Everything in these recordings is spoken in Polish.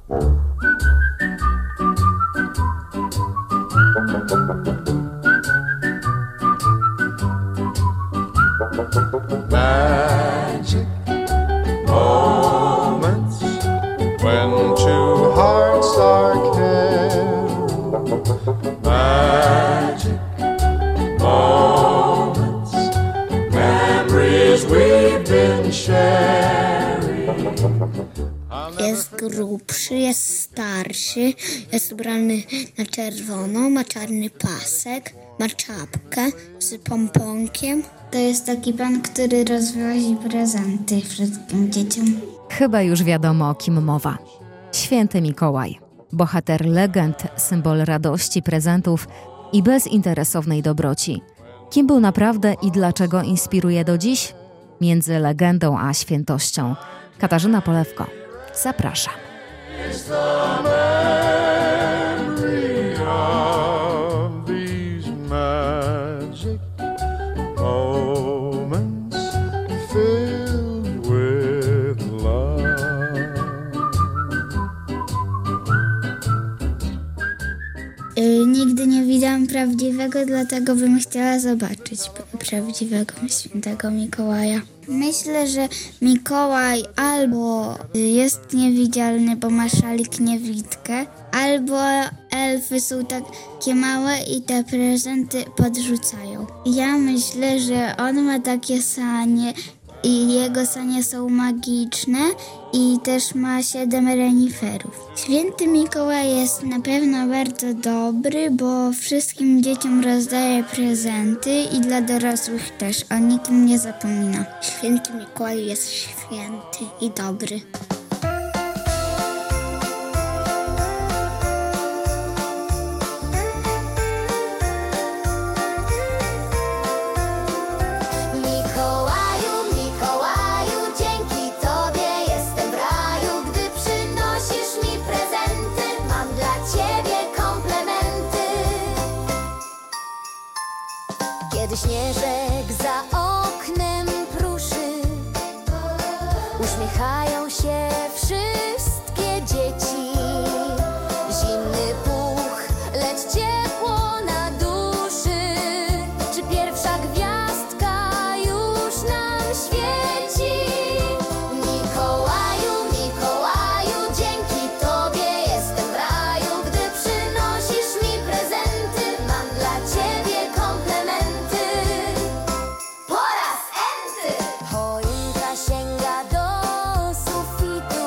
Magic moments when two hearts are caring. Magic moments, memories we've been sharing. Jest grubszy, jest starszy, jest ubrany na czerwono, ma czarny pasek, ma czapkę z pomponkiem. To jest taki pan, który rozwozi prezenty wszystkim dzieciom. Chyba już wiadomo, o kim mowa. Święty Mikołaj. Bohater legend, symbol radości, prezentów i bezinteresownej dobroci. Kim był naprawdę i dlaczego inspiruje do dziś? Między legendą a świętością. Katarzyna Polewko. Zapraszam. It's the memory of these magic moments filled with love. Nigdy nie widziałam prawdziwego, dlatego bym chciała zobaczyć prawdziwego świętego Mikołaja. Myślę, że Mikołaj albo jest niewidzialny, bo ma szalik niewidkę, albo elfy są takie małe i te prezenty podrzucają. Ja myślę, że on ma takie sanie i jego sanie są magiczne i też ma 7 reniferów. Święty Mikołaj jest na pewno bardzo dobry, bo wszystkim dzieciom rozdaje prezenty i dla dorosłych też. O nikim nie zapomina. Święty Mikołaj jest święty i dobry. Kiedy śnieżek za oknem pruszy, uśmiechają się wszystkie dzieci. Zimny puch, lecz ciepło na duszy. Czy pierwsza gwiazdka już nam świeci? Mikołaju, Mikołaju, dzięki Tobie jestem w raju. Gdy przynosisz mi prezenty, mam dla Ciebie komplementy. Po raz enty! Choinka sięga do sufitu,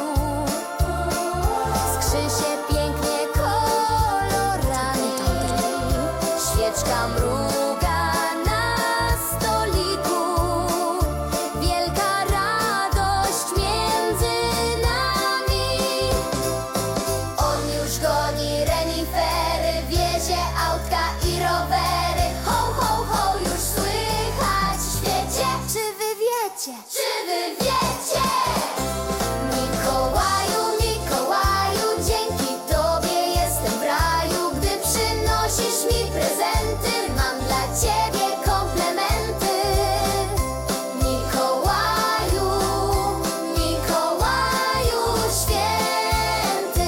skrzy się pięknie kolorami. Świeczka mruga na stoliku, wielka radość między nami. On już goni renifery, wiezie autka i rowery. Ho, ho, ho, już słychać w świecie. Czy wy wiecie? Czy wy wiecie? Mikołaju, Mikołaju, dzięki Tobie jestem w raju. Gdy przynosisz mi prezenty, mam dla Ciebie komplementy. Mikołaju, Mikołaju święty.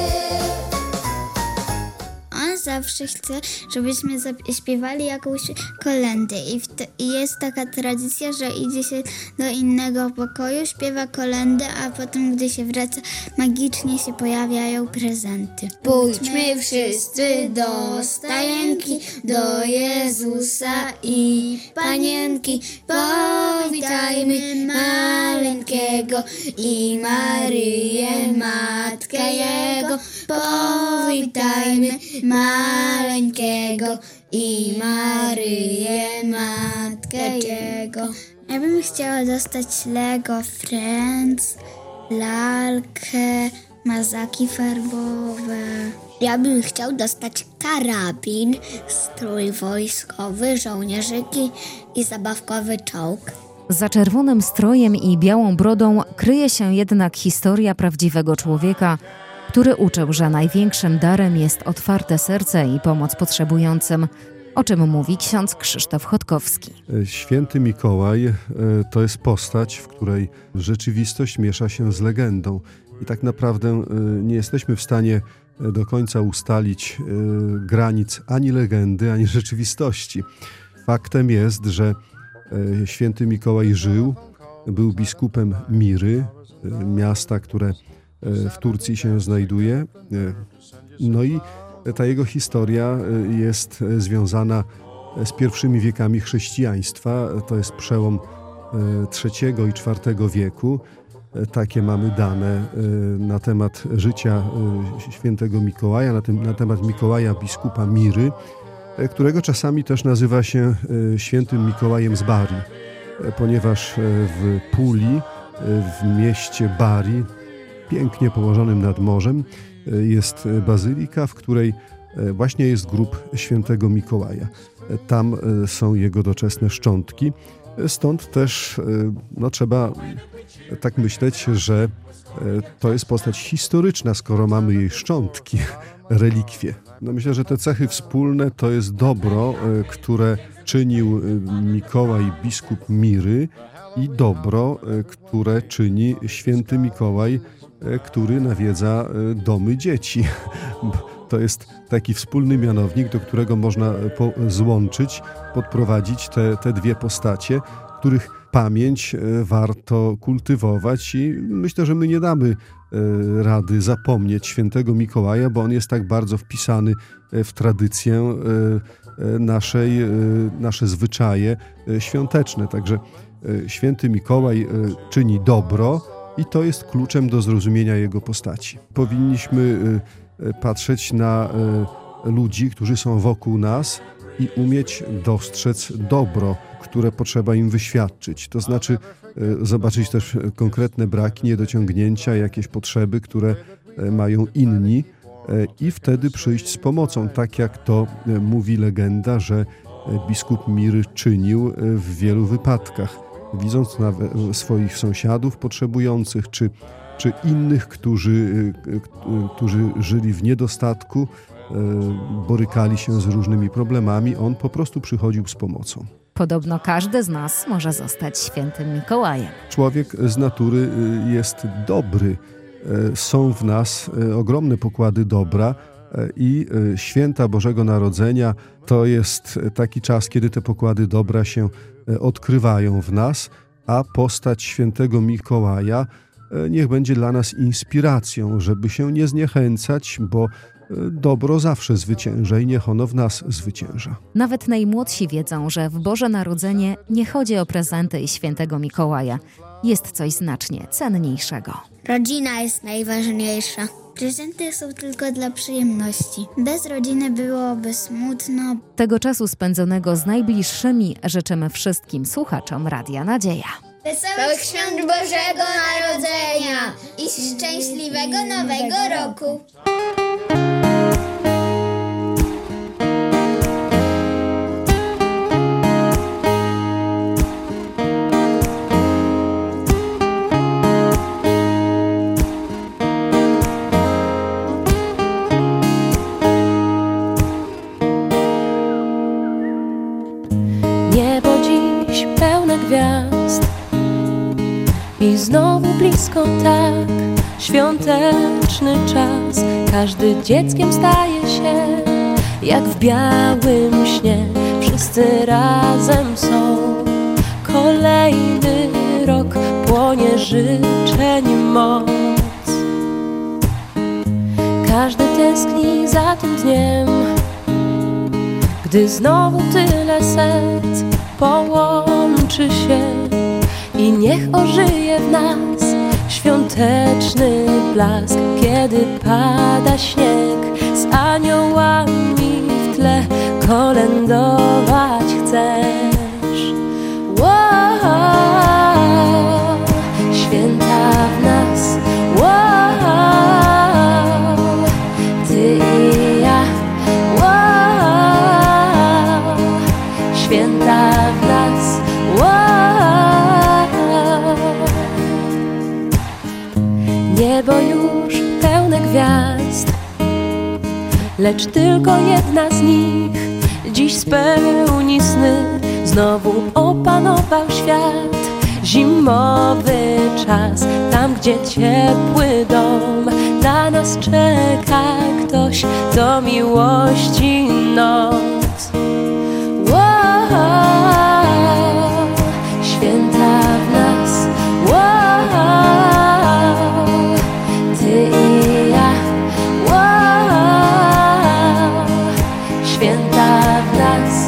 On zawsze chce, żebyśmy śpiewali jakąś kolędę i jest taka tradycja, że idzie się do innego pokoju, śpiewa kolędę, a potem, gdy się wraca, magicznie się pojawiają prezenty. Pójdźmy wszyscy do stajenki, do Jezusa i Panienki. Powitajmy maleńkiego i Maryję, Matkę Jego. Powitajmy maleńkiego i Maryję, Matkę Jego. Ja bym chciała dostać Lego Friends, lalkę, mazaki farbowe. Ja bym chciał dostać karabin, strój wojskowy, żołnierzyki i zabawkowy czołg. Za czerwonym strojem i białą brodą kryje się jednak historia prawdziwego człowieka, który uczył, że największym darem jest otwarte serce i pomoc potrzebującym, o czym mówi ksiądz Krzysztof Chodkowski. Święty Mikołaj to jest postać, w której rzeczywistość miesza się z legendą. i tak naprawdę nie jesteśmy w stanie do końca ustalić granic ani legendy, ani rzeczywistości. Faktem jest, że święty Mikołaj żył, był biskupem Miry, miasta, które w Turcji się znajduje. No i ta jego historia jest związana z pierwszymi wiekami chrześcijaństwa. To jest przełom III i IV wieku. Takie mamy dane na temat życia świętego Mikołaja, na temat Mikołaja biskupa Miry, którego czasami też nazywa się świętym Mikołajem z Bari, ponieważ w Puli, w mieście Bari, pięknie położonym nad morzem, jest bazylika, w której właśnie jest grób świętego Mikołaja. Tam są jego doczesne szczątki. Stąd też trzeba tak myśleć, że to jest postać historyczna, skoro mamy jej szczątki, relikwie. Myślę, że te cechy wspólne to jest dobro, które czynił Mikołaj biskup Miry i dobro, które czyni święty Mikołaj, który nawiedza domy dzieci. To jest taki wspólny mianownik, do którego można złączyć, podprowadzić te dwie postacie, których pamięć warto kultywować i myślę, że my nie damy rady zapomnieć świętego Mikołaja, bo on jest tak bardzo wpisany w tradycję nasze zwyczaje świąteczne. Także święty Mikołaj czyni dobro i to jest kluczem do zrozumienia jego postaci. Powinniśmy patrzeć na ludzi, którzy są wokół nas i umieć dostrzec dobro, które potrzeba im wyświadczyć. To znaczy zobaczyć też konkretne braki, niedociągnięcia, jakieś potrzeby, które mają inni i wtedy przyjść z pomocą, tak jak to mówi legenda, że biskup Miry czynił w wielu wypadkach, widząc swoich sąsiadów potrzebujących, czy innych, którzy żyli w niedostatku, borykali się z różnymi problemami, on po prostu przychodził z pomocą. Podobno każdy z nas może zostać świętym Mikołajem. Człowiek z natury jest dobry. Są w nas ogromne pokłady dobra i święta Bożego Narodzenia to jest taki czas, kiedy te pokłady dobra się odkrywają w nas, a postać świętego Mikołaja niech będzie dla nas inspiracją, żeby się nie zniechęcać, bo dobro zawsze zwycięża i niech ono w nas zwycięża. Nawet najmłodsi wiedzą, że w Boże Narodzenie nie chodzi o prezenty i świętego Mikołaja. Jest coś znacznie cenniejszego. Rodzina jest najważniejsza. Prezenty są tylko dla przyjemności. Bez rodziny byłoby smutno. Tego czasu spędzonego z najbliższymi życzymy wszystkim słuchaczom Radia Nadzieja. Wesołych Świąt Bożego Narodzenia i szczęśliwego Nowego Roku! Niebo dziś pełne gwiazd i znowu blisko tak, świąteczny czas. Każdy dzieckiem staje się, jak w białym śnie. Wszyscy razem są, kolejny rok płonie życzeń moc. Każdy tęskni za tym dniem, gdy znowu tyle serc połączy się i niech ożyje w nas świąteczny blask, kiedy pada śnieg z aniołami w tle kolędować chcesz. Wow, święta w nas, wow, ty i ja, wow, święta w nas, wow. Niebo już pełne gwiazd, lecz tylko jedna z nich dziś spełni sny. Znowu opanował świat, zimowy czas. Tam, gdzie ciepły dom na nas czeka, ktoś do miłości noc. Święta w nas, ty i ja, święta w nas,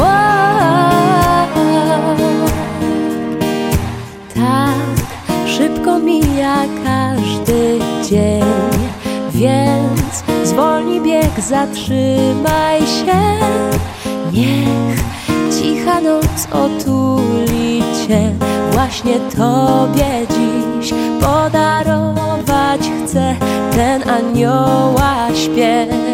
tak szybko mija każdy dzień, więc zwolnij bieg, zatrzymaj się. Niech cicha noc otuli cię, właśnie tobie dziś podarować chcę ten anioła śpiew.